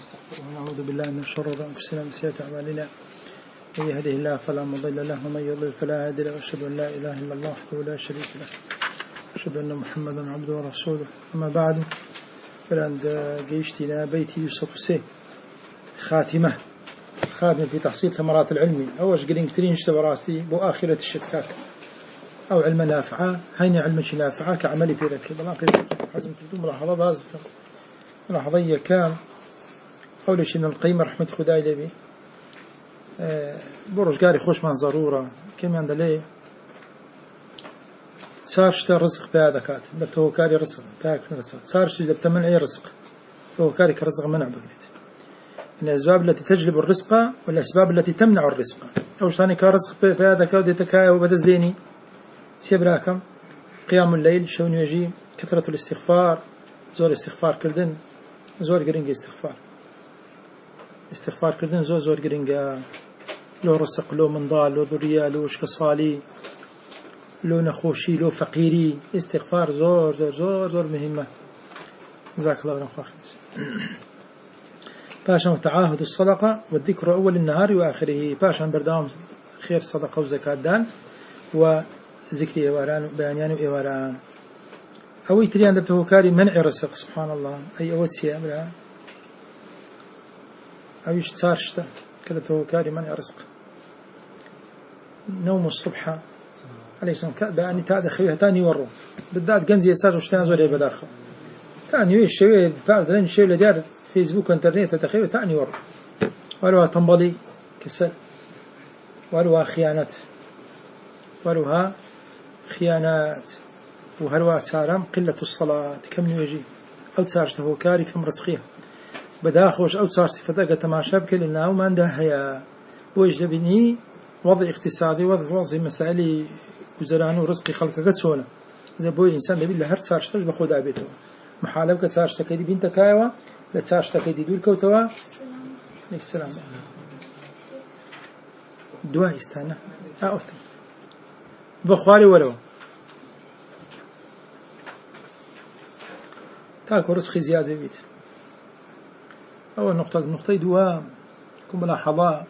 ونستغفره ونعوذ بالله من شرور أنفسنا وسيئات أعمالنا من يهده الله فلا مضل له ومن يضلل فلا هادي له وأشهد أن لا إله إلا الله وحده لا شريك له وأشهد أن محمدا عبده ورسوله أما بعد فلعند جيشت إلى بيتي يوسف السي خاتمة في تحصيل ثمرات العلم أوش قرين كترين اشتبراسي بو آخرة الشتكاك أو علم نافعة هين علم نافعة كعملي في ذلك بلا في حزم تلتم ملاحظة بازم ملاحظية كان قول شيء من القيمة رحمة خداي لبي برج قاري خوش من ضرورة كم عند ليه صارشت الرزق بهذا كات بتو كاري رزق باك رزق صارش إذا بتمنع رزق تو كاري كرزق منع بقريت من الأسباب التي تجلب الرزق والأسباب التي تمنع الرزق أو ثاني كرزق بهذا كات يتكايا وبدز ديني سيبراكم قيام الليل شون يجي كثرة الاستغفار زور استغفار كردن زور قرينج استغفار كردن زور قرينج لو رزق لو منضال لو ذرية لو شكصالي لو نخوشي لو فقيري استغفار زور مهمة جزاك الله خير باشا تعاهد الصدقة والذكر أول النهار وآخره باشا بردام خير صدقة وزكاة دان وذكر إيواران وبيانيان وإيواران أو يتريان دبته كاري منع رزق سبحان الله أي أول سيابرا أو يشتار شتا كذبته كاري منع رزق نوم الصبح عليه السلام بأني تاد خويها تاني ورو بالذات جنزي يسار وشتان زوري بداخل تاني ويش شوي بعد لين شوي لديار فيسبوك وانترنت تخيل تاني ورو ولوها تنبلي كسل ولوها خيانات ولوها خيانات وهلوها تسارم قلة الصلاة كم يجي أو تسارشته كاري كم رزقيها بداخوش أو تسار صفتك تماشى بكل لنا وما عندها هي ويجلبني وضع اقتصادي وضع مسائل گزاران و رزقی خلقك تسونا إذا بوي إنسان لبي لهر تسارشتش بخدا بيته محالبك تسارشتك دي بنت كايوا لتسارشتك دي دور كوتوا السلام دعاء استانا أوت بخاري ولو تاكو رزقي زيادة بيت أول نقطة دعاء كم ملاحظة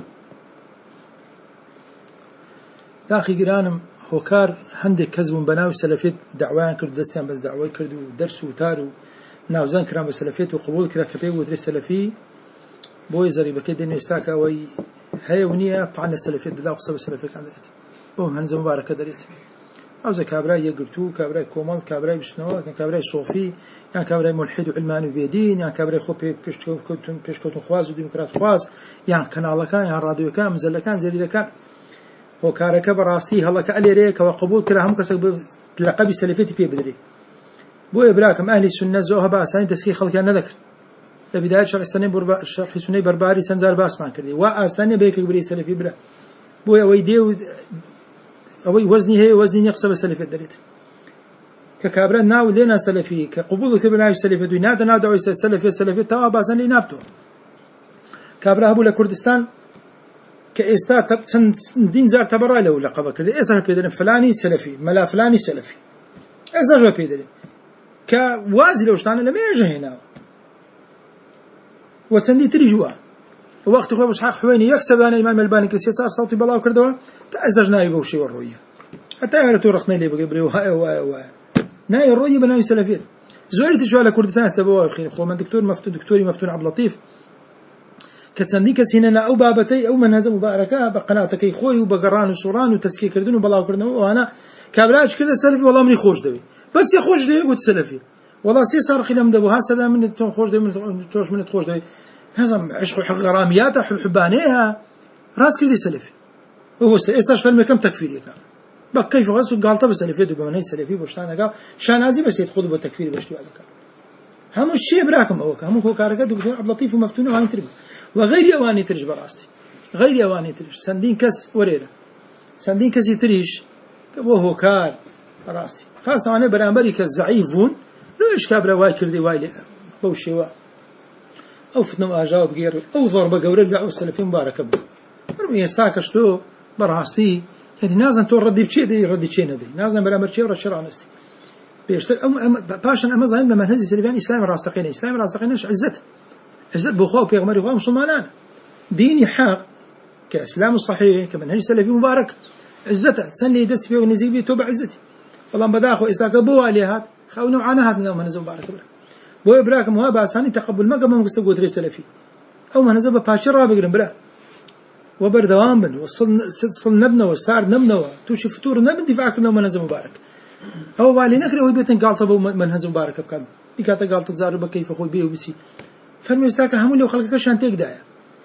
داخل جرانم هوكار هندك كذب بناوي سلفيت دعوان كرد دستيان بس دعوة كردو درس وتارو ناوزان كرام بسلفيت وقبول كرا كبير ودرس سلفي بوي زري بكيد إنه يستاك أوي هاي ونية طعنا السلفيت دلا وقصب السلفيت عن دريت بوم هنزم مبارك دريت أو زي كابراي يقرتو كابراي كومال كابراي بشنو كان كابراي صوفي يعني كابراي ملحد وعلماني وبيدين يعني كابراي خوبي بيشكوتون خواز وديمقراط خواز يعني كان الله كان يعني راديو كان مزل كان زي اللي كان وكارك براستي هلا كأليريك وقبول كلام كسب لقب سلفيتي في بدري بو إبراكم أهل السنة زوها بأساني تسكي خلق أنا ذكر لبداية شرح سنة برباري سنزال باس ما كردي وأساني بيك بري سلفي بلا بو أويديو أوي وزني هي وزني يقصب سلفي دريت ككابرا ناو لنا سلفي كقبول كبرنا سلفي دوي نادا نادا أوي سلفي توا بأساني نابتو كابرا هبو لكردستان كإستا دين زار تبرع له لقبه كذا إسا بيدرين فلاني سلفي ملا فلاني سلفي إسا جو بيدرين كوازي لو شتانا لما يجي هنا وسندي تريجوا وقت خوي بس حق حويني يكسب أنا إمام الباني كسياسة صوتي بلاو كردوا تأزجنا يبوشي والرؤية حتى يهرتوا رخني لي بقبري وها ناي الرؤية بناوي سلفيت زوري تجوا على كردستان تبوا أخي خو من دكتوري مفتون عبد اللطيف كتسندي كسيننا أو بابتي أو من هذا مباركة بقناتك خوي وبقران وسوران وتسكي كردون وبلاو كردون وأنا كابلاش كذا سلفي والله مني خوش دوي بس يخوش دوي قلت سلفي والله سي صار خلهم دبو هذا من خوش دوي من توش من خوش دوي هذا عشق حق غراميات حبانيها راس كردي سلفي هو إيش فيلم كم تكفيري كان بق كيف قال طب سلفي دوبني سلفي بوشتانا قال شانازي بس يدخلوا بالتكفير بس بعد كان هم الشيء براكم هو كاركات دكتور عبد اللطيف ومفتون وهاي تربي وغير أواني ترج براستي غير أواني ترج سندين كس وريرة سندين كس يتريج وهو كار براستي خاصة أنا برامبري كالزعيفون ليش كابرا واي كردي واي بوشوا أو فتنوا أجاوب غير أو ضرب جوري دعوة السلفين مبارك به ربي يستاكش له براستي يعني نازن تو ردي بشيء دي ردي شيء ندي نازن برامبر شيء ورد شرع نستي بيشتغل باشن أما زين بمنهج السلفيان إسلام راستقين إسلام راستقينش عزته عزت بخوف يا غمر مسلمان ديني حق كإسلام الصحيح كمنهج سلفي مبارك عزته سني دست فيه ونزيبي توب عزتي والله بداخو استاكبوا عليها خونوا عنها من منهج مبارك بو إبراك مهابا ساني تقبل ما قبل ما قصدوا تري سلفي أو ما نزل باشرة بقرن برا وبردوام بن وصل نبنا والسعر نبنا توشي فطور نبن دفاع كنا منهج مبارك أو بالي نكره هو بيتن قال طب منهج مبارك بكذا بكذا قال تزارب كيف أخوي بيه وبسي فالمستاك همول لو خلقك عشان تقدايا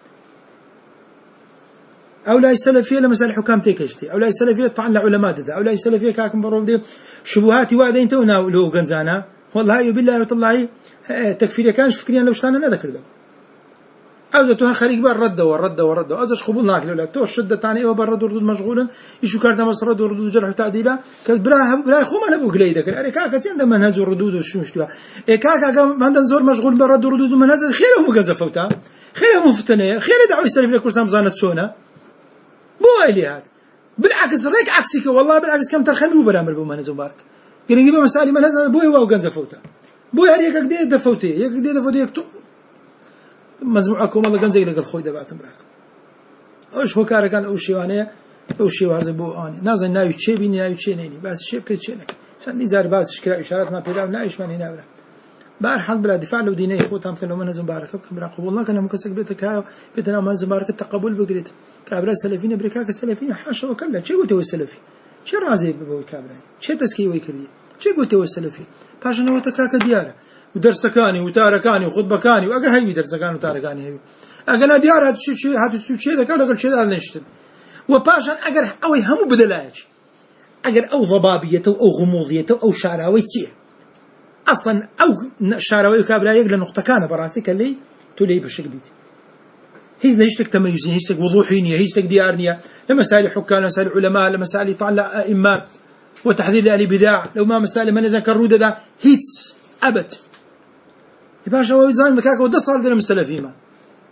أو لا السلفية لمسألة حكام تيكشتي أو لا السلفية طعن لعلماء ده أو لا السلفية كاكم برودي شبهاتي وادين تونا لو جنزانا والله بالله وطلعي تكفير كانش فكريا لو شتانا نذكر ده أوزتها خارج بار رد أوزش قبولنا كله تو الشدة تاني أو برد وردود مشغولا يشو كارت مصرد وردود جرح وتعديلا كبراه خو ما نبغى قليدك كاكا تيند منهج الردود وشو مشتوى كاكا ما عندنا زور مشغول برد وردود ومنهج خيره مجنزة فوتا خيره مفتنية خيره دعوة السلف لكرسام زانت سونا مو إلي هذا بالعكس ريك عكسك والله بالعكس كم ترخمي وبرامل بمنهج مبارك قال نجيب مسالي منهج بوي واو جنزة فوتا بوي هريك قديه دفوتي يك قديه دفوتي مزموعكم الله جنزة يلقى الخوي ده بعتم براك وش هو كاره كان أوشي وانية أوشي وهذا بو آني نازل ناوي تشي بيني ناوي تشي نيني بس شيء بكذا شيء لك سندي زار باز شكل إشارات ما بيلاو نايش من هنا ولا بارحال بلا دفاع لو ديني خوت هم كانوا منهج مبارك كبر قبولنا كنا مكسك بيتك هاي بيتنا منهج مبارك التقبل بقريت كابرا سلفين بريكاك سلفين حاشا وكلا شيء قلت هو السلفي شو رازي ببوي كابرا شيء تسكي ويكردي شيء قلت هو السلفي باشا هو تكاك دياره ودرسكاني وتاركاني وخطبكاني وأجا هاي درسكاني وتاركاني هاي أجا ديار هذا شيء ذا كذا قال شيء هذا نشتم وباشا أجر أو هم بدلاج أجر أو ضبابية أو غموضية أو شعراوي تيه أصلا أو شعراوي كابلا يقل نقطة كان براسك اللي تولي بالشقبيت هيز نيشتك تميزين هيزتك وضوحينية هيزتك ديارنية لمسائل حكام لمسائل علماء لمسائل طالع أئمة وتحذير لأهل بداع لو ما مسائل من إذا كرودة ذا هيتس أبد يباشا هو يزاين مكاك ودصال ذلك السلفي ما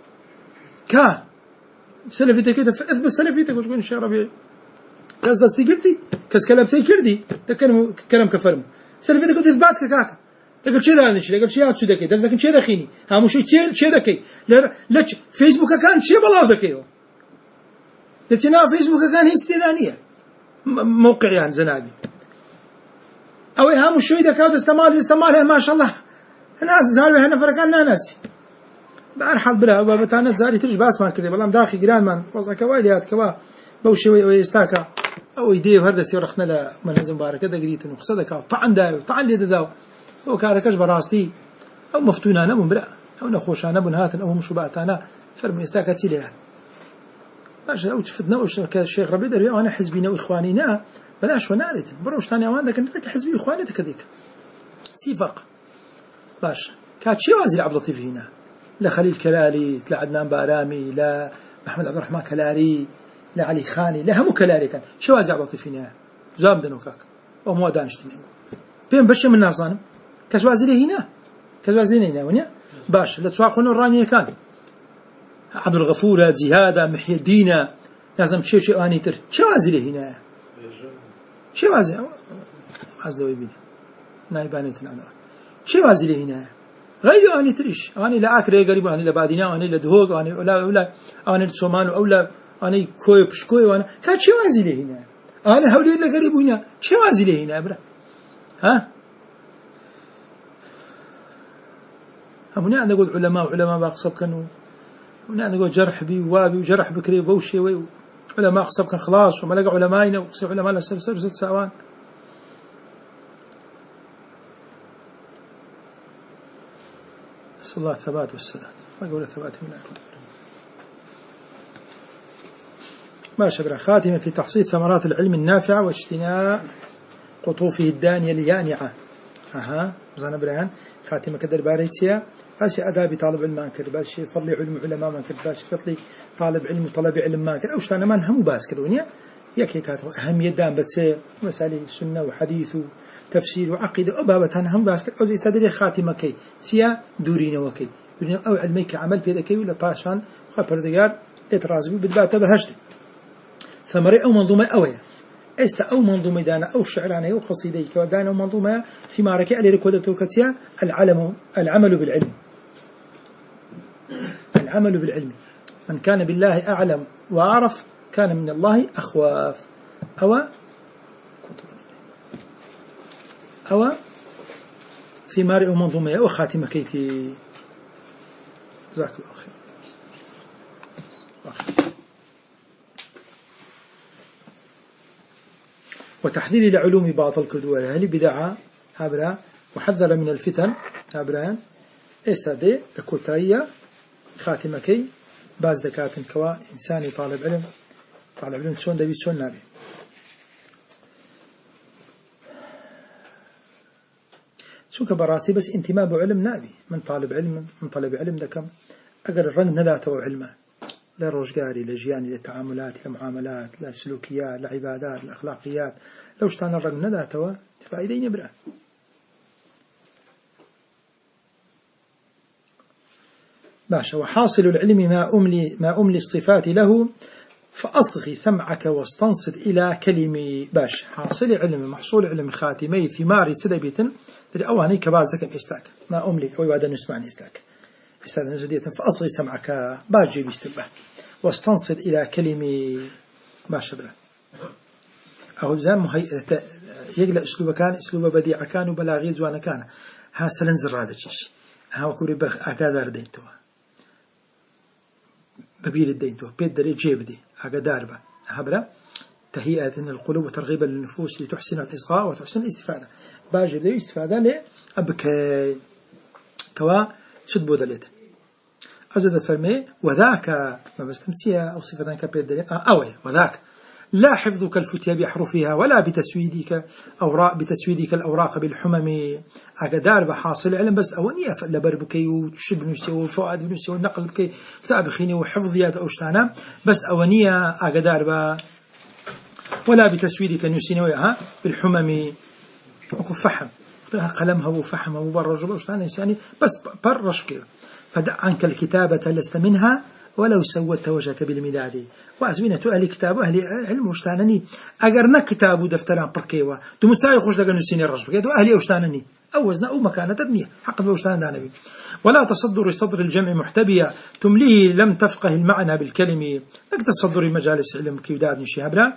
كا سلفيتك كده أثبت سلفيتك وتقول إن شاء ربي كاس دستي قلتي كاس كلام سي كردي تكلم كلام كفرم سلفيتك كنت إثباتك كاكا يقول شيء ذا نشيل يقول شيء هاتشو ذكي درسك شيء ذخيني ها مش شيء ذكي لا فيسبوك كان شيء بلاو ذكيه لتنا فيسبوك كان هي استدانية موقع يعني زنابي أو ها مش شيء ذكاء استعمال ما شاء الله ناس زاروا هنا فرقنا ناس بارحال بلا بتانا زاري ترج باس ما كذا والله داخل جيران من وصل كوايليات كوا بوشي ويستاكا او يدي وهذا سيرخنا له منهج مبارك هذا قريت انه قصدك طعن داو طعن لي داو هو كاركش براستي او مفتونا انا بلا او نخوش انا بن هات او مش بعتنا فرم يستاكا تيلي باش او تفدنا وش الشيخ ربيع دري وانا حزبينا واخوانينا بلاش ونارد بروش ثاني اوان ذاك نرك حزبي اخوانيتك هذيك سي فرق باش كانت شي وازي عبد اللطيف هنا لا خليل كلالي لا عدنان بارامي لا محمد عبد الرحمن كلاري لا علي خاني لا هم كلاري كان شي وازي عبد اللطيف هنا زام دنوكاك او مو دانشتني بين بش من الناس انا كسوازي هنا كسوازي هنا ونيا باش لا تسواقون الرانيه كان عبد الغفور زهاده محي الدين لازم شي اني تر شي وازي هنا شي وازي حزلوا يبين نايبانيتنا شو وازلي هنا غير أني تريش أنا لا أكره قريب أنا لا بعدينا أنا لا دهوق أنا ولا أنا السومان أو لا أنا كوي بشكوي وأنا كان شو وازلي هنا أنا هولي لا قريب هنا شو وازلي هنا برا ها هنا نقول علماء باقصب كانوا هنا نقول جرح بي وابي وجرح بكري بوشي علماء قصب كان خلاص وما لقى علمائنا وقصب علماء لا سر ساوان نسأل الله الثبات والسداد ما يقول الثبات من الأكل ما شبر خاتمة في تحصيل ثمرات العلم النافعة واجتناء قطوفه الدانية اليانعة زانا برهان خاتمة كدر باريتيا بس أدابي طالب علم مانكر بس فضلي علم علماء مانكر بس فضلي طالب علم وطلب علم مانكر أوش تانا ما نهمو باس كدونيا يكي كاتو أهمية دام بتسي مسألة سنة وحديث تفسير وعقيدة أبابتها هم باسكت أو زي سادري خاتمة كي سيا دورين وكي أو علميك عمل بيدا كي ولا باشان خبر ديار إترازبي بدبات بهشت ثمرة أو منظومة أوية است أو منظومة دانا أو شعرانة أو قصيدة كودانا أو منظومة ثمارك ألي ركودة توكتيا العمل بالعلم العمل بالعلم. من كان بالله أعلم وأعرف كان من الله أخواف. أو ثمار أو منظومة أو خاتمة كيتي. جزاك الله خير. وتحذير لعلوم باطل كردوها هل بدعة هابرا وحذر من الفتن هابران استدي لكوتاية خاتمة كي باز دكاتن كوا إنساني طالب علم سون دبي سون نابي. سوك براسي بس انتماء بعلم نابي من طالب علم دكم أقل الرنج نداته علمه لا روجاري لجياني للتعاملات لمعاملات لسلوكيات لعبادات لأخلاقيات لو اشتان الرنج نداته فائدين يبرأ. باشا وحاصل العلم ما أملي الصفات له فأصغي سمعك واستنصت إلى كلمي. باش حاصل علم محصول علم خاتمي ثمار سدبيت أواني كباز ذاك إستاك ما أملي أو يبادر نسمعني إستاك استاذ نجدية فأصغي سمعك باجي بيستبه واستنصت إلى كلمي. باش بلا أو بزام يقلع أسلوب بديع كان وبلاغي زوانا كان ها سلنزر هذا الشيء ها وكبري أكادار دينتوا ببيل الدينتوا بيد دري جيبدي أكادار به هبرا تهيئة القلوب وترغيبا للنفوس لتحسن الإصغاء وتحسن الاستفادة. باجي بدي استفادة لي أبك كوا تشد دليت أجد فرمي وذاك ما بستمسيها أو صفة كبيد دليل أوي وذاك لا حفظك الفتيا بأحرفها ولا بتسويدك الأوراق بالحمم. أقدار بحاصل علم بس أونية فلبر بكي وشب نسي وفؤاد بنسي والنقل بكي كتاب خيني وحفظيات أوشتانا بس أونية أقدار ولا بتسويدك نسينوها بالحمم وكفحم قلمها وفحمها وبرج وأوشتانا يعني بس برش كي فدع عنك الكتابة لست منها ولو سوت وجهك بالمداد. وأزمنة أهل كتاب أهل علم وشتانني أجرنا كتاب ودفتران بركيوا تمتساي خوش لقى نسيني الرجل كده أهلي وشتانني أوزنا أو مكانة تدنية حق بوشتان دانبي. ولا تصدر صدر الجمع محتبيا تمليه لم تفقه المعنى بالكلمة. لك تصدر مجالس علم كيوداد نشيهبنا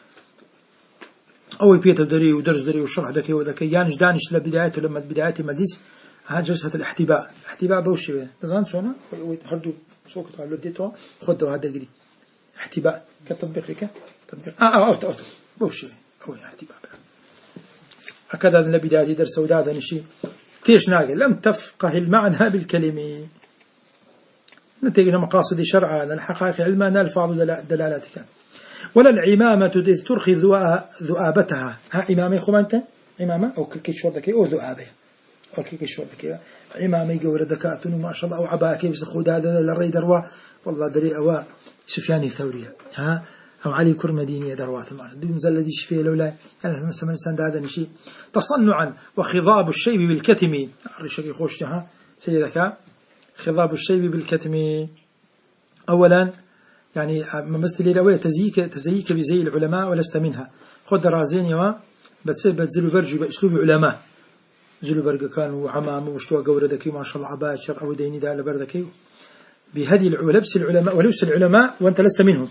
أو بيت دري ودرس دري وشرح دكي وذكي يانش دانش لبدايته لما بدايته مديس ها جلسة الاحتباء بوشي نظام شونا ويتحردوا سوق تعالوا ديتوا خدوا هذا جري احتباء كتطبيق لك تطبيق أوت بوشي هو احتباء أكذا النبي درس وداد نشي تيش ناقل لم تفقه المعنى بالكلمة. نتيجة مقاصد شرعا الحقائق علما الفاظ دلالتك ولا العمامة إذ ترخي ذؤابتها. ها عمامة خمانته عمامة أو كي شوردك أو ذؤابة أو كي شوردك عمامة يقول ذكاء ما شاء الله أو عباك بس خود هذا للري دروا والله دري أو سفيان الثوري ها أو علي كرمديني دروات المعرض بمزلدي شفيه لولا يعني مثلا الإنسان هذا نشي تصنعا وخضاب الشيب بالكتم. الرشاق يخوش ها سيدي ذكاء خضاب الشيب بالكتم. أولا يعني مثل لوي تزيك بزي العلماء ولست منها خد رازين يوا بس بتزلوا برجوا بأسلوب علماء زلوا برج كانوا عمام وشتوا جورة ذكي ما شاء الله عباشر أو ديني ده لبردكي بهذه لبس العلماء ولبس العلماء وأنت لست منهم.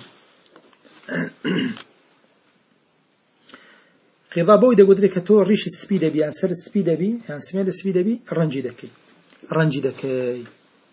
خضابو إذا قلت لك تو ريش السبيدة بي يعني سرت السبيدة بي يعني سمير السبيدة بي رنجي دكي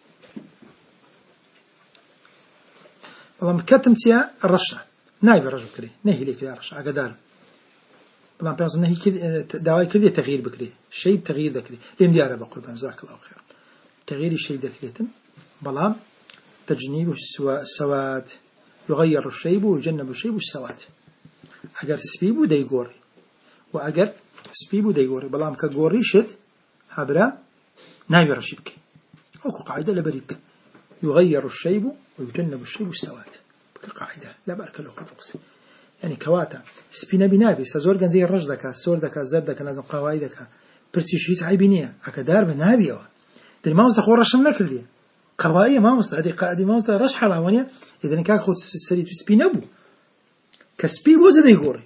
والله مكتمتيا الرشة نايب الرجل كري نهي لك يا رشة عقدار والله بيعرف نهي كذي دواي كذي تغيير بكري شيء بتغيير ذكري لم دياره بقربان جزاك الله خير تغيير الشيء ذكريتن بلام تجنيب السواد يغير الشيب ويجنب الشيب والسواد. أجر سبيبو دايغوري وأجر سبيبو دايغوري بلام كغوري شد هبرا نايب رشيبك أو قاعدة لبريبك يغير الشيب ويجنب الشيب والسواد كقاعدة لا بارك الله خلقس يعني كواتا سبينا بنابي استزور كان زي الرجدك السوردك الزردك نادم قواعدك برستيجيت عيبينية أكدار بنابي أو ده ما مستخور رشم لك اللي قضائية ما مستعدي قاعدي ما مستعد رش حرامانية إذا كان خد سريتو سبينابو كسبيبو زي دايغوري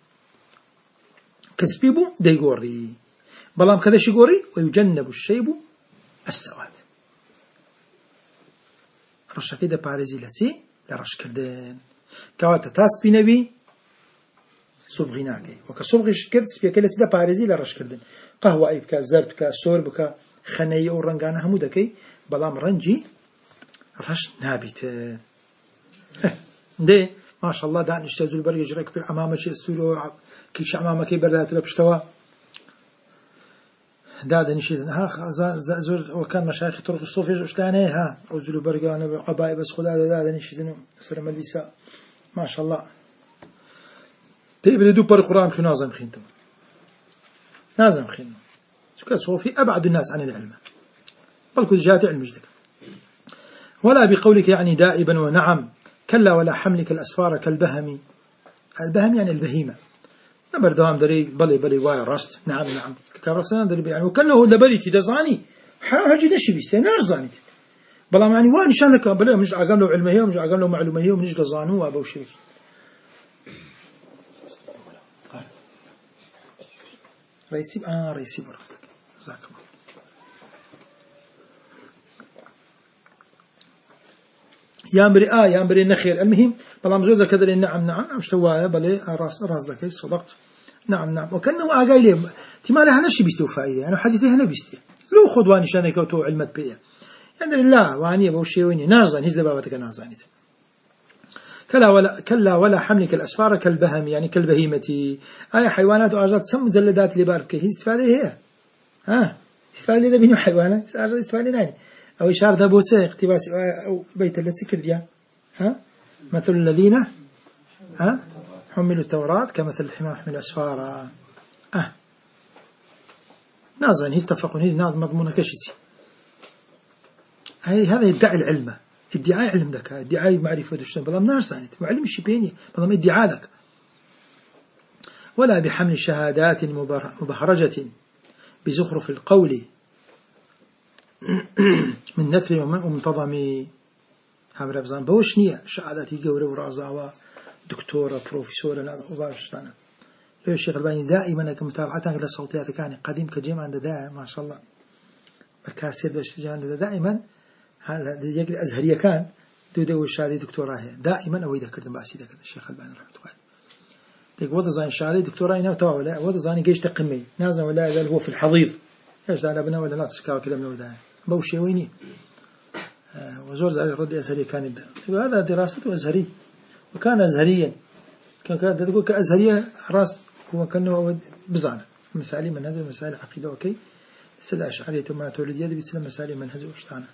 كسبيبو دايغوري بلام كذا شيغوري ويجنب الشيب السواد. رشكي ده باريزي لتي لرش كردن كواتا تاسبي نبي صبغي ناكي وكصبغي كرد سبيا كلا سيدا باريزي لرش كردن قهوة أي بكا زرد بكا سور بكا خنية ورنجانا همو دكي بلام رنجي رش نابت ده ما شاء الله دان اشتغل بري يجرك بالعمامة شيء استولو كيش عمامة كي بردات لبشتوا دادا نشيد ها زور وكان مشايخ طرق الصوفية اشتاني ها أوزلوا برقانا عباية بس خدا دادا نشيد سر مديسة ما شاء الله تقبل دو بر القرآن خو نازم خينتم نازم خين شكرا صوفي أبعد الناس عن العلم بل كل جهات علم جدك ولا بقولك يعني دائبا ونعم كلا ولا حملك الأسفار كالبهم البهم يعني البهيمة نبر دوام دري بلي واي رست نعم كارسنا دري يعني وكأنه لبري كده زاني حرام هجي نشي بيستي نار زانيت بلا يعني وان شان لك بلا مش عقام له علمه ومش عقام له معلومه ومش زانو وابو شيء رئيسي براسك جزاك الله يا امري نخير المهم بلا مزوزه كذا نعم مش توايا بلي راس لك صدقت نعم وكانه اقاي لي تمالي هنشي بيستو فائده يعني حديثي هنا بيستي لو خدواني شانك تو علمت بيه يعني لا واني ابو شيء ويني نازن هز بابتك نازنيت كلا ولا حملك الاسفار كالبهم يعني كالبهيمه اي حيوانات واجات سم زلدات اللي بارك هي استفاده هي استفاده ده بينو حيوانات استفاده ناني او اشاره ده بوسه اقتباس او بيت التي كرديا مثل الذين حملوا التوراة كمثل الحمار حمل اسفارا نازن يتفقون هي مضمونه كشتي هذا يدعي العلم ادعاء علم ذاك ادعاء معرفة الشيء بلام نار سانت وعلم الشبيني بلام ادعاء ذاك ولا بحمل شهادات مبهرجة بزخرف القول من نثر ومنتظم همرا بزان بوشنية شهاداتي قولة ورازاوة دكتورة بروفيسورة وباشتانا لو الشيخ الباني دائما كمتابعتك للصوتيات كان قديم كجيم عند دائما ما شاء الله بكاسر باش عند دائما هذا يجري أزهرية كان دو الشهادة دكتوراه دائما أو إذا كردم بأسي ذكر الشيخ الباني رحمه الله تقول وضع زين الشهادة دكتوراه هنا وتوا ولا وضع زين جيش تقمي نازل ولا يزال هو في الحضيض إيش على ابنه ولا لا تسكوا كلام من وده بوشي ويني وزور زي رد أزهري كان يبدأ يقول هذا دراسته أزهري وكان أزهريا كان تقول كأزهرية راس كأنه بزانة مسائل منهج ومسائل عقيدة وكي سلا أشعرية ما تولد يدي بسلا مسائل منهج وشتانة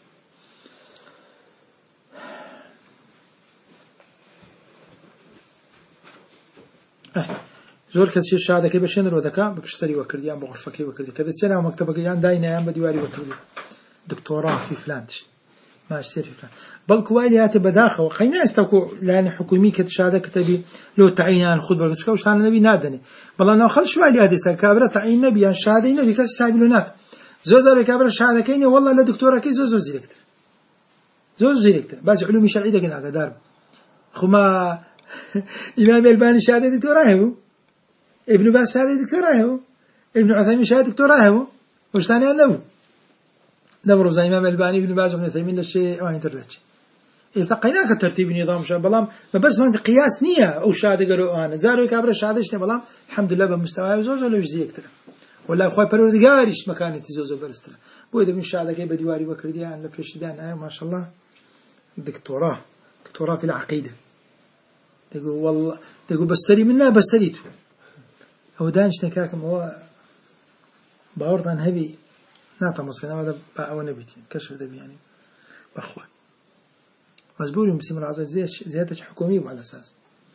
زور كسي الشهادة كي بشندر وذكاء بشتري وكرديان بغرفة كي وكردي كذا سنة ومكتبة كيان داينا يان بديواري وكردي دكتوراه في فلان ما اشتري في فلان بل كوالي هات بداخة وخينا استوكو لأن حكومي كتشهادة كتبي لو تعينان خد برد شكاوش تانا نبي نادني بل أنا خل شوالي هذه استكابرة تعين نبي يعني الشهادة نبي كاش سايب لوناك زوزر كابرة الشهادة كيني والله لا دكتورة كي زوزيلكتر بس علومي شرعية كنا قدار خما إمام الباني شهادة دكتوراه هو ابن باز شهادة دكتوراه هو ابن عثيمين شهادة دكتوراه هو وش ثاني أنه نبرز إمام الباني ابن باز وابن عثيمين للشيء وين ترلج استقيناك الترتيب نظام شان بلام بس ما قياس نية أو شهادة قالوا أنا زاروا كابر شهادة شنو بلام الحمد لله بمستوى وزوج ولا جزء أكثر ولا أخوي برودجاريش مكان تزوج برستر بويد من شهادة كي بديواري وكردي عن لبشدان ما شاء الله دكتوراه في العقيدة تقول والله تقول بسري منا بسريته أو دانش نكاكم هو باورطان هبي نعطى مصينا هذا أو نبيتين كشف ذبي يعني بأخوة مزبوري بسم الله عز زيادة حكومية على أساس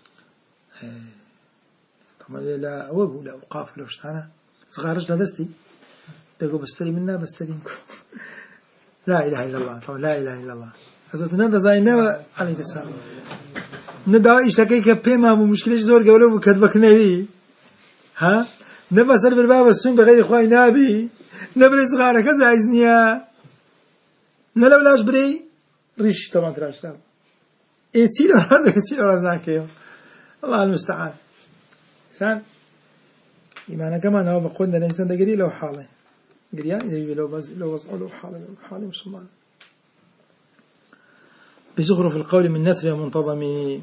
طبعا لا أوب ولا أوقاف ولا وشتانا صغارش لدستي تقول بسري منا بسرينكم لا إله إلا الله طبعا لا إله إلا الله حضرت نبض زاينة عليه السلام ندعو إشتكي كبيمة مشكلة زور قولوا بكتبك نبي ها نبى سر بالباب السن بغير إخواني نبي نبري صغارة كذا إذنيا نلو لاش بري ريش طبعا تراش لا إيه تسيلو هذا كتسيلو رازناك الله المستعان إنسان إيمانا كمان هو بقولنا الإنسان ده قري له حاله قريان إذا لو وضعوا له حاله مسلمان بزخرف القول من نثر منتظم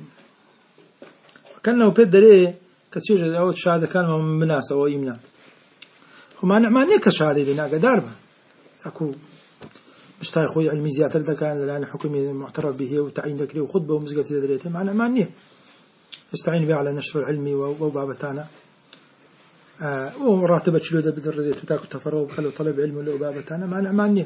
كأنه بدري كتيجي أو شهادة كان من مناسة ويمنع وما نيك شهادة لنا قداربه أكو مستعي خوي علمي زيادة كان لأن حكمي معترف به وتعيين ذكري وخطبة ومزقة تدريته ما نيه استعين به على نشر العلم وبابتانا وراتبة شلودة بدرديت بتاكل تفرغ وخلوا طلب علم وبابتانا ما نيه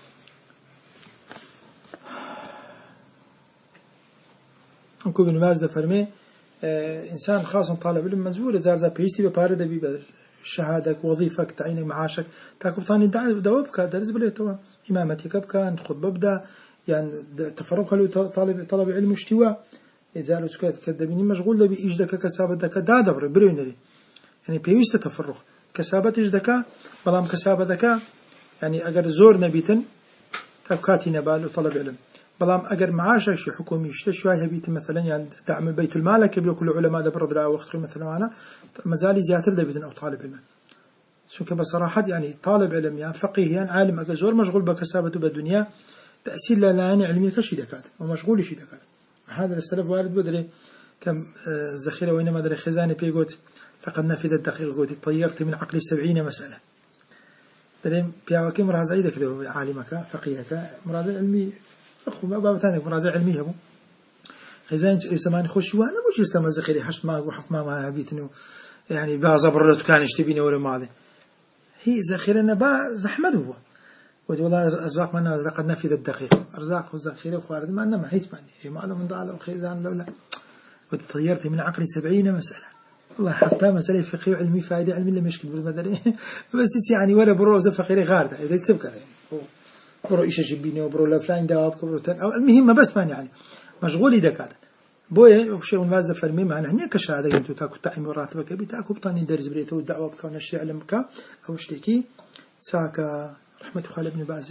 أنكو بن باز ده فرمي إنسان خاص طالب علم مزبور زار بيستي ببارد بي شهادك وظيفك تعينك معاشك تاكل ثاني دوابك درس بليتوا إمامتك بكا خطبة بدا يعني تفرغ خلوا طلب علم اشتواء إذا كدبيني مشغول ده بإجدك كسابتك دا دبر بريونري يعني بيست تفرغ كسابت إجدك بلام كسابتك يعني أجر زور نبيتن تبكاتي نبال وطلب علم بلام أجر معاشك شو حكومي شوية بيت مثلا يعني تعمل بيت المال كبير كل علماء ده برد لا وقت مثلا معنا مازال زيادة ده بيتن أو طالب علم سوك بصراحة يعني طالب علم يعني فقيه يعني عالم أجر زور مشغول بكسابته بالدنيا تأثير لا يعني علمي كشي دكات ومشغول شي دكات هذا السلف وارد بدري كم الذخيرة وإنما دري خزانة بيقوت لقد نفذ الدقيق قوتي طيرت من عقلي 70 مسألة دري بياوكي مرازع يدك له عالمك فقيهك مرازع علمي فقه ما باب ثاني مرازع علمي هبو خزانة زمان خوش وانا بوش يستمع الذخيرة حشت ما وحف ما بيتنو يعني بازبر لو كان يشتبيني ولا ماضي هي ذخيرة نبا زحمة هو والله أرزاق منا لقد نفذ الدقيق أرزاق وذخيرة وخوارد ما أنا ما حيت ماني ما له من ضال وخيزان لولا وتطيرت من عقلي 70 مسألة والله حفتها مسألة فقهية وعلمي فائدة علمي لم يشكل بالمدري بس يعني ولا برو فقيرة غاردة إذا تسبك برو إيش جبيني وبرو لفلان دواب برو أو المهم بس ماني يعني مشغولي دكاتة بويا وشيء من مازدا فرمي معنا هني كشهادة أنتو تاكو تعيم وراتبك بتاكو بطاني درس بريتو والدعوة بك ونشري علمك أو اشتكي ساكا رحمة خالد بن باز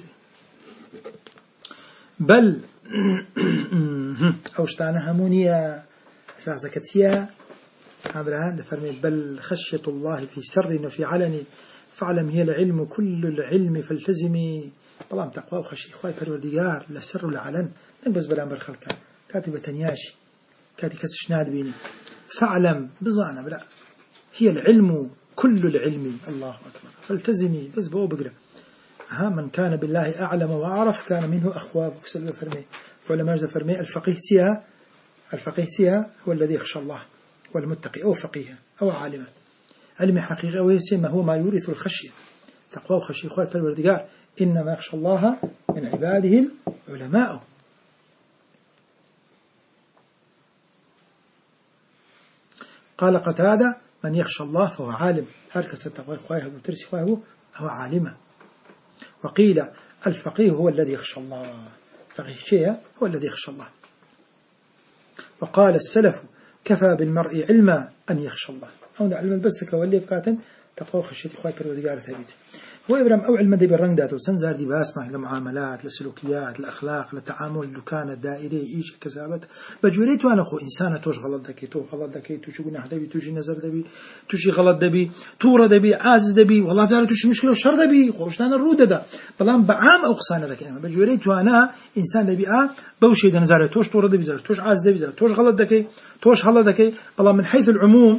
بل أوشتانا همونيا أساسا كتيا هذا فرمي بل خشية الله في سر وفي علن فاعلم هي العلم كل العلم فالتزمي بلام تقوى وخشي خواي پروردگار لسر ولعلن نقبز بلام بالخلق كاتبة تنياشي كاتي كسش ناد بيني فاعلم بظانا بلا هي العلم كل العلم الله أكبر فالتزمي دزبو بقرأ من كان بالله أعلم وأعرف كان منه أخواب وكسل فرمي علماء فرمي الفقيه سيها هو الذي يخشى الله والمتقي أو فقيه أو عالما علم حقيقة ويسمى هو ما يورث الخشية تقوى وخشية خوات فالوردقاء إنما يخشى الله من عباده العلماء قال قتادة من يخشى الله فهو عالم هركس التقوى خواه وترسي خواه هو عالمه وقيل الفقيه هو الذي يخشى الله فقيه شيء هو الذي يخشى الله وقال السلف كفى بالمرء علما أن يخشى الله أو علم البسك واللي بكاتن تقوى خشية إخوائك الودقاء ثابت هو إبراهيم أو علم دي بالرنگ داته سنزار دي باسمه لمعاملات لسلوكيات لأخلاق لتعامل دكان الدائري إيش كسابت بجوريت وأنا أخو إنسانة توش غلط دكي تو غلط دكي تو شو جناح دبي تو شي نظر دبي تو شي غلط دبي تورة دبي عازز دبي والله زار تو شي مشكلة وشر دبي خوشتان الرودة ده بلان بعام أو قصانة دكي بجوريت وأنا إنسان دبي بوشي ده نزار توش تورة دبي زار توش عازز دبي زار توش غلط دكي توش غلط دكي بلان من حيث العموم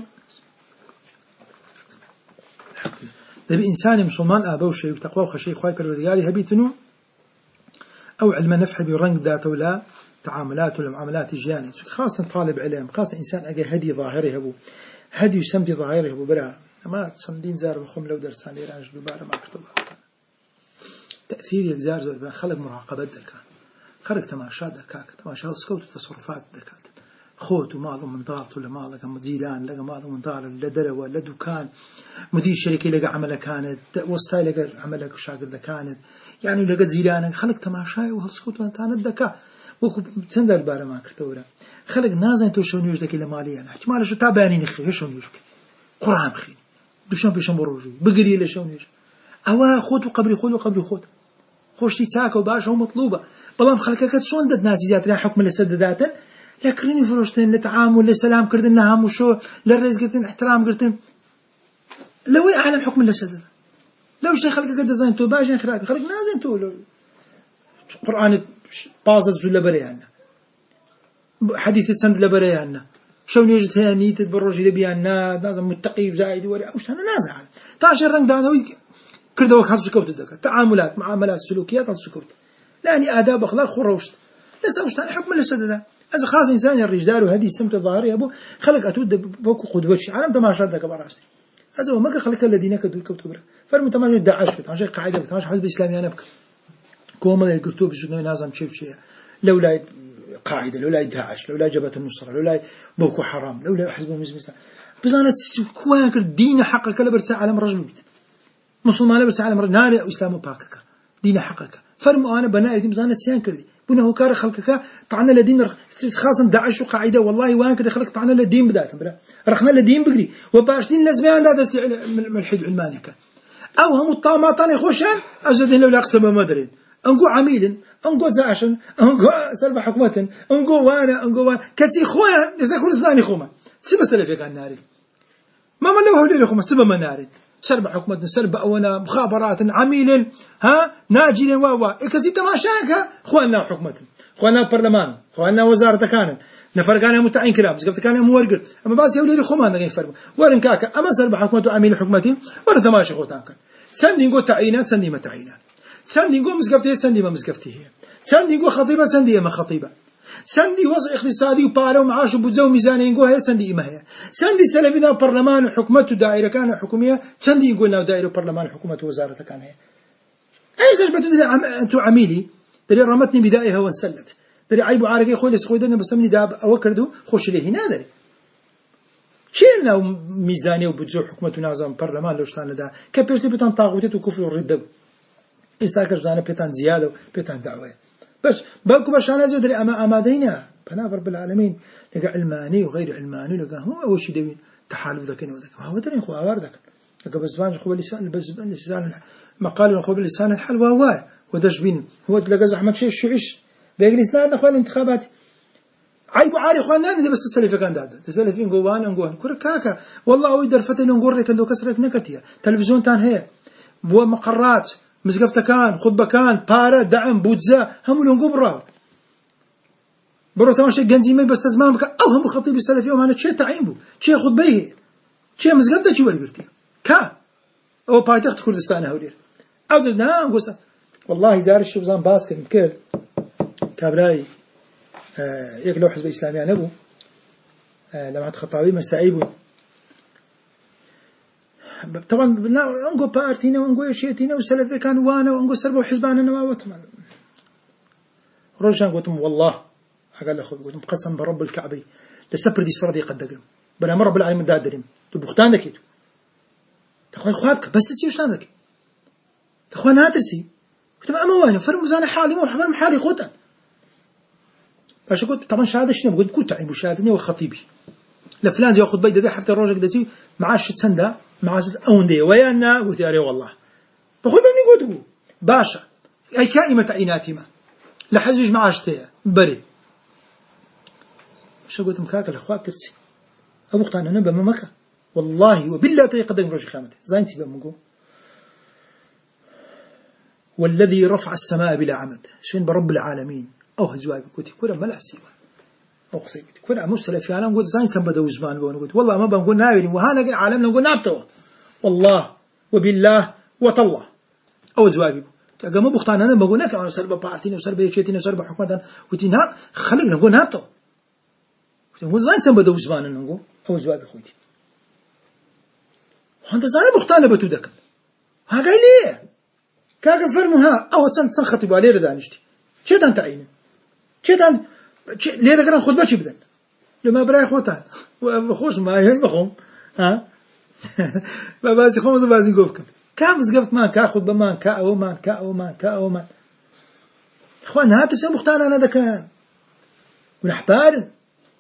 دبي إنسان مسلمان أبو شيء وتقوى وخشي خواي بالودقاري هبيتنو أو علم نفح برنج ذاته ولا تعاملات ولا معاملات جياني خاصة طالب علم خاصة إنسان أجي هدي ظاهره هبو هدي يسمدي ظاهره هبو بلا ما تصمدين زار بخم لو درسان يرانج دوباره ما كتب تأثير يجزار زور خلق مراقبة دكا خلق تماشا دكاك تماشا سكوت تصرفات دكات خوت وماله من ضالت ولا ماله كم زيلان لقى ماله من ضال لا دروة لا دكان مدير شركة لقى عمله كانت وسطاي لقى عمله كشاغر كانت يعني لقى زيلان خلق تماشاي وهالسكوت وانت أنا الذكاء وكو تندر البارة ما كرتورة خلق نازن تو شون يوجدك إلى مالية أنا حكي ماله شو تابعني نخي شون يوجدك قرآن خي بيشون بروجي بقري لشون يوجد أوا خود وقبري خود خوش تيتاكو باش هو مطلوبة بلام خلقك تسون دد نازيات يعني حكم لسدداتن لكريني فروشتين لتعامل لسلام كردن نهم وشو للرزق قرتن احترام قرتن لو أعلم حكم لسدد لو شتي خلقك قد زين تو باجين خرابي خلق نازين تو القرآن باظ الزلة بريانا حديث سند لبريانا شو نيجت هاني تتبرج لبيانا لازم متقي وزايد وري أوش أنا نازع تعشر رنج دانوي كردوك هذا سكوت دك تعاملات معاملات سلوكيات السكوت لاني آداب أخلاق خروشت لسه وش تاني حكم لسه ده إذا خاص إنسان الرجال وهذه السمت الظاهرية أبو خلق أتود بوكو قدوتش على متى ما شادك براستي هذا هو ما خلق الذين كدوا الكتب فرم تمام داعش بتماشى قاعدة بتماشى حزب إسلامي أنا بك كوما يقولوا بسنة نازم شيء لولا قاعدة لولا داعش لولا جبهة النصرة لولا بوكو حرام لولا حزب مسلم بزانت كوانك الدين حقك لبرت عالم رجل بيت مسلمان لبرت عالم رجل نار إسلام باكك دين حقك فرم أنا بناء دين بزانت سيان كردي بنه كار خلقك طعنا لدين خاصة داعش وقاعدة والله وان كده خلق طعنا لدين بداية بلا رخنا لدين بقري وباشتين لازمين هذا ملحد علمانك أو هم الطاماتان خوشان أجدين لولا أقسم مدرين أنقو عميل أنقو زعشن أنقو سلب حكومة أنقو وانا كتي خوان إذا كل زاني خوما سبب سلفي كان ناري ما لو هو لي خوما سبب مناري سلب حكومة سلب أونا مخابرات عميل ها ناجين واوا كتي تماشاك خواننا حكومة خواننا برلمان خواننا وزارة كان نفر كان متعين كلام بس قبل كان مورقر أما بس يولي خوما نجين فرق ورن كاكا أما سلب حكومة عميل حكومتين ولا تماشي خوتانك سندي نقول تعيينات سندي ما تعيينات سندي نقول مسقفتي سندي ما مسقفتي هي سندي نقول خطيبة سندي ما خطيبة سندي وضع اقتصادي وبارة ومعاش وبتزو ميزانية نقول هي سندي ما هي سندي سلفنا برلمان وحكومته دائرة كان حكومية سندي نقولنا دائرة برلمان وحكومة وزارة كان هي أي سجبت أنتو عميلي دري رمتني بدايها وانسلت دري عيب عارك يخول يسخويدنا بسمني داب أوكردو خوش ليه هنا دري شيلنا ميزانية وبتزو حكومة ونظام برلمان لوش تانا دا كبرت بتان طاغوتات وكفر والردب استاكر زانا بتان زيادة وبتان دعوة بس بالكم برشان زود أما دينا بنا رب العالمين لقى علماني وغير علماني لقى هو أول شيء دوين تحالف ذاك وذاك ما هو درين خواه واردك لقى بزبان خو اللسان اللسان مقال خو باللسان الحل وهو ودش بين هو لقى زحمة شيء شو إيش بيجلسنا نخوال الانتخابات عيب عاري خواننا إذا بس السلفي كان دادا السلفيين جوان كور كاكا والله ويدر فتن نقول لك لو كسرك نكتيا تلفزيون تان هي بوا مقرات مسقفة كان خطبة كان بارا دعم بوتزا هم لون قبرة برو تماشي جنزيمي بس زمان أو هم خطيب السلفي وما أنا شيء تعين بو شيء خطبيه شيء مسقفة شو ولا قلتي كا أو بايتخت كردستان هولير أو نعم قصة والله دار الشبزان باسكت بكير كابراي يقلو حزب إسلامي عن أبو لما خطابي مساعيبه طبعا انقو بارتينا وانقو شيتينا وسلفي كان وانا وانقو سربوا حزبانا نواوا طبعا رجعنا قلتم والله قال اخوي قلتم قسم برب الكعبي لسبر دي سردي قد دقم بلا مر رب العالمين دادرين تو بختان دكيتو اخوي خوابك بس تسي وش عندك اخوي ناترسي قلت اما وين فرم زان حالي مو حبان حالي خوتان باش قلت طبعا شهاده شنو قلت كنت عيب شهادتني وخطيبي لفلان زي ياخذ بيد حتى الروجك دتي معاش تسنده مع أوندي ويانا قلت يا ري والله بقول بني قلت باشا أي كائمة عيناتي لحزبش معاشتها بري شو قلت مكاك الأخوات ترسي أبو قطعنا نبى مكة والله وبالله تيقدم رجل خامته زين تبى منقول والذي رفع السماء بلا عمد شين برب العالمين أو هزواي قلت كل ما لا سيوا أو قصيت كل عموسلة في عالم قلت زين سنبدأ وزمان قلت والله ما بنقول ناوي وهذا قل عالمنا نقول نابته والله وبالله وطلع أو جوابي تقول ما بختان أنا بقول لك أنا سرب بارتين وسرب يشيتين وسرب حكومة وتنات خلينا نقول نابته نقول زين سنبدأ وزمان نقول أو جوابي خوتي وأنت زين بختان بتودك ها قايل ليه كاك فرمها أو تسن خطيب عليه ردانشتي شيء أنت عينه شيء أنت ليه ذكرنا خطبة شو بدن لما براي خوتان وخوش ما هي بخوم ها ما بازي خوم زي بازي نقولكم كم زقفت ما كاخذ بمان كأومان إخوان هات السنة مختار أنا ذا كان ونحبار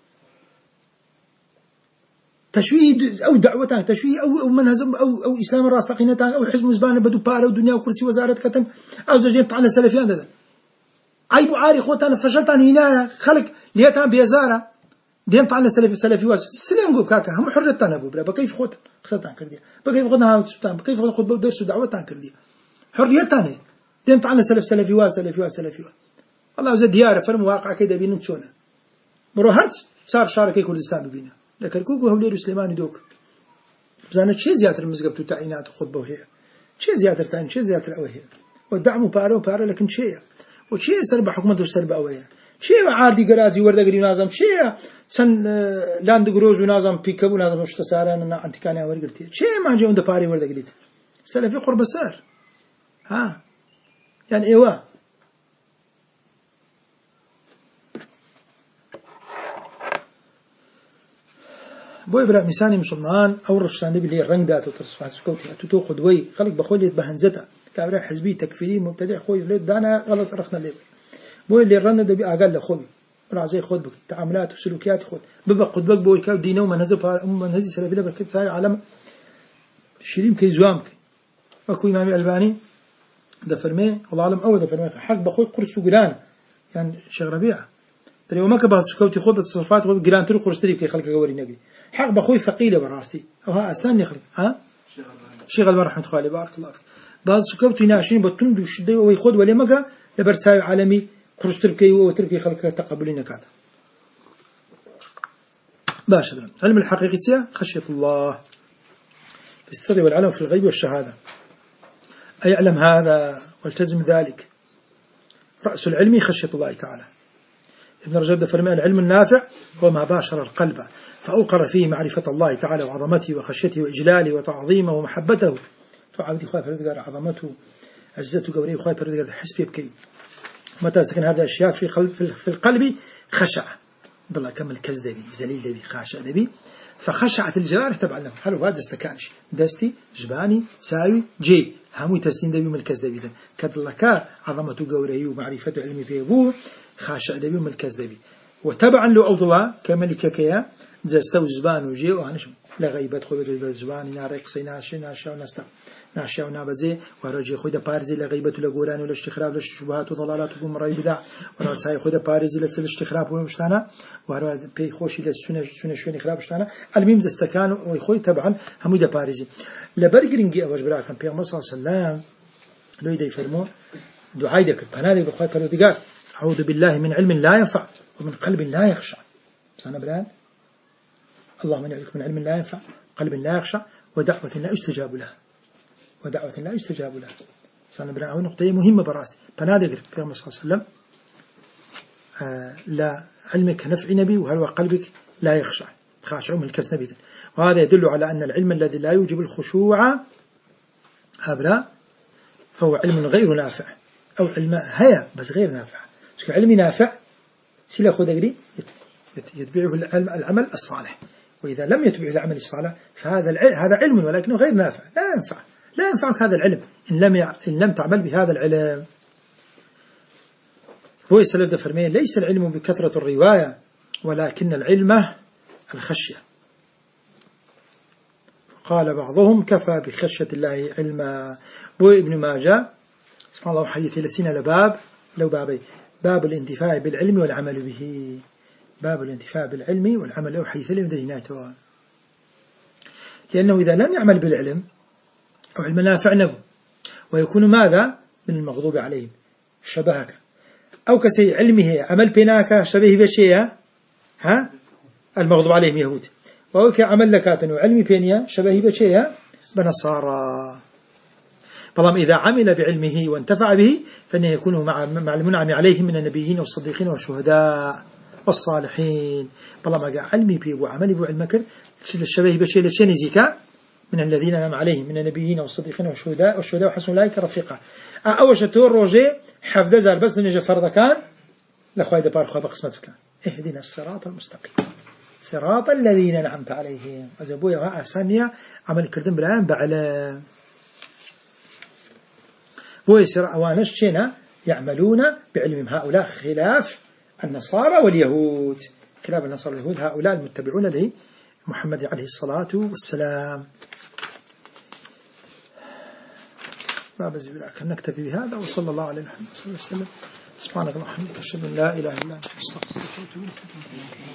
تشويه أو دعوتان تشويه أو منهزم أو إسلام الراس تقينتان أو حزب مزبان بدو بار أو دنيا وكرسي وزارة كتن أو زوجين طعنا سلفيان ذا عيب عاري خوتان فشلتان هنا خلق ليتان بيزارة دين طعنا سلفي واس سلام قول كاكا هم حريتان أبو بلا بكيف خوتان خسرتان كرديا بكيف خدنا سلطان بكيف خد درس ودعوتان كرديا حريتان دين طعنا سلفي واس الله زاد دياره فرم واقع كده بينتشونا برو هرت صار شاركي كردستان ببينه لكن كوكو هولير سليماني دوك بزانت شيء زيادة المزقبت وتعيينات وخطبة وهي شيء زيادة تعيين شيء زيادة الأوهية والدعم بارو لكن شيء وشيء سرب حكومته السرب أوهية شيء عاردي قرازي ورد قري نازم شيء سن لاند جروز ونازم بيكاب ونازم وش تساران أنا أنت كان أوري قلتي شيء ما جاء عند باري ورد قريت سلفي قرب السار ها يعني إيوه بوي برا مساني مسلمان أو رشان دبي اللي الرنج دات وتصفح سكوتي أتوتو خدوي خلق بخولي بهنزته كابرا حزبي تكفيري مبتدع خوي ولد دانا غلط رخنا اللي بوي اللي الرنج دبي أقل خوي برا زي خود بك تعاملات وسلوكيات خود ببقى قد بق بوي كاب دينه ومن هذه سلفي له بركة ساي علم شيرين كي زوامك أكو إمامي ألباني دفرمي والله عالم أول دفرمي حق بخوي قرص وجران يعني شيخ ربيعة ترى وما كبر سكوتي خود بالتصرفات خود جران تري قرص تري كي خلق جواري نبي حق بخوي ثقيلة براستي أو ها أستني خلق ها شيخ البر رحمة الله بارك الله فيك بعض سكوتي ناشين بتندو شدة ويخود ولا مجا لبرساي عالمي قرص تركي وتركي خلق تقبلين كذا باشا علم الحقيقة خشية الله في السر والعلم في الغيب والشهادة أي اعلم هذا والتزم ذلك رأس العلم خشية الله تعالى. ابن رجب فرمى العلم النافع هو ما باشر القلب فأوقر فيه معرفة الله تعالى وعظمته وخشيته وإجلاله وتعظيمه ومحبته تعبد خايف رزق عظمته عزته قوري خايف رزق حسب يبكي متى سكن هذه الأشياء في القلب خشع ضل كمل كذبي زليل دبي خاشع دبي فخشعت الجوارح تبع له هل هذا استكانش دستي جباني ساوي جي همو تسلين دبي من الكذبي ذن كدلك عظمته قوري ومعرفته علمي فيه خاشع دبي من الكذبي وتبعا له أوضلا كملك كيا زستو زبان وجي وعنشم لا غيبت خوي بالزبان نارق سيناشي ناشا ونستا ناشا ونابزي ورجي خوي بارزي لا غيبت ولا قولان ولا استخراب ولا شبهات وضلالات ومراي بدع ورا ساي خوي بارزي لا استخراب وشتانا ورا بي خوشي لا سنه شوني خراب شتانا الميم زستكان وخوي تبعا همو بارزي لبرجرينجي اوج براكم بيغمبر صلى الله عليه وسلم لو يدي فرمو دعاء ذكر بنادي بخوي كانوا أعوذ بالله من علم لا ينفع ومن قلب لا يخشع سنة بران اللهم من يعلمك من علم لا ينفع قلب لا يخشع ودعوة لا يستجاب له ودعوة لا يستجاب له سنة بران هو نقطة مهمة براستي بنادي قلت بيغمبر صلى الله عليه وسلم لا علمك نفع نبي وهل قلبك لا يخشع خاشع من الكس نبي وهذا يدل على أن العلم الذي لا يوجب الخشوع أبرا فهو علم غير نافع أو علم هيا بس غير نافع علم نافع سلا خدقري يتبعه العمل الصالح وإذا لم يتبعه العمل الصالح فهذا علم ولكنه غير نافع لا ينفعك هذا العلم إن لم تعمل بهذا العلم. هو السلف ده فرمين ليس العلم بكثرة الرواية ولكن العلم الخشية. قال بعضهم كفى بخشية الله علما. بو ابن ماجه سبحان الله حديث لسنا لباب لو بابي باب الانتفاع بالعلم والعمل به باب الانتفاع بالعلم والعمل له حيث لمديناته لأنه إذا لم يعمل بالعلم أو علم نافع نبو ويكون ماذا من المغضوب عليهم شبهك أو كسي علمه عمل بناك شبه بشيء ها المغضوب عليهم يهود وهو كعمل لكاتن وعلمي بينيا شبه بشيء بنصارى. طالما إذا عمل بعلمه وانتفع به فإنه يكون مع المنعم عليهم من النبيين والصديقين والشهداء والصالحين. طالما قال علمي به وعملي بعلمك الشبه بشيء لشين زكاة من الذين نعم عليهم من النبيين والصديقين والشهداء وحسن أولئك رفيقا. أول شتور روجي حفظ زار بس لنجا فرض كان لأخوة دبار خواه بقسمتك اهدنا الصراط المستقيم صراط الذين نعمت عليهم. وزبويا ثانية عمل كردن بالآن بعلم ويسر أوانش شنا يعملون بعلم هؤلاء خلاف النصارى واليهود خلاف النصارى واليهود هؤلاء المتبعون لمحمد عليه الصلاة والسلام. ما بزي بلاك نكتفي بهذا وصلى الله على محمد صلى الله عليه وسلم. سبحانك اللهم وبحمدك أشهد أن لا إله إلا أنت أستغفرك وأتوب إليك.